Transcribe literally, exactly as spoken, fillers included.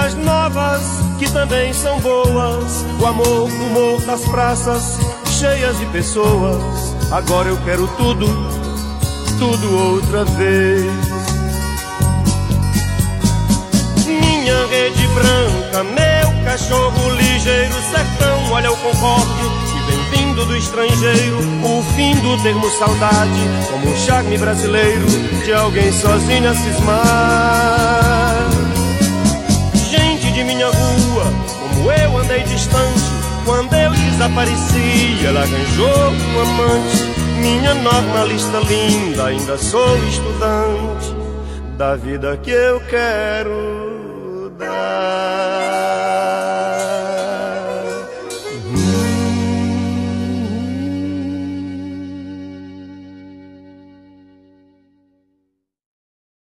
coisas novas que também são boas. O amor no humor das praças cheias de pessoas. Agora eu quero tudo, tudo outra vez. Minha rede branca, meu cachorro ligeiro, sertão, olha o concorde que vem vindo do estrangeiro. O fim do termo saudade, como um charme brasileiro de alguém sozinho a cismar. Gente de minha rua, como eu andei distante, quando eu desapareci ela arranjou um amante. Minha normalista linda, ainda sou estudante da vida que eu quero dar.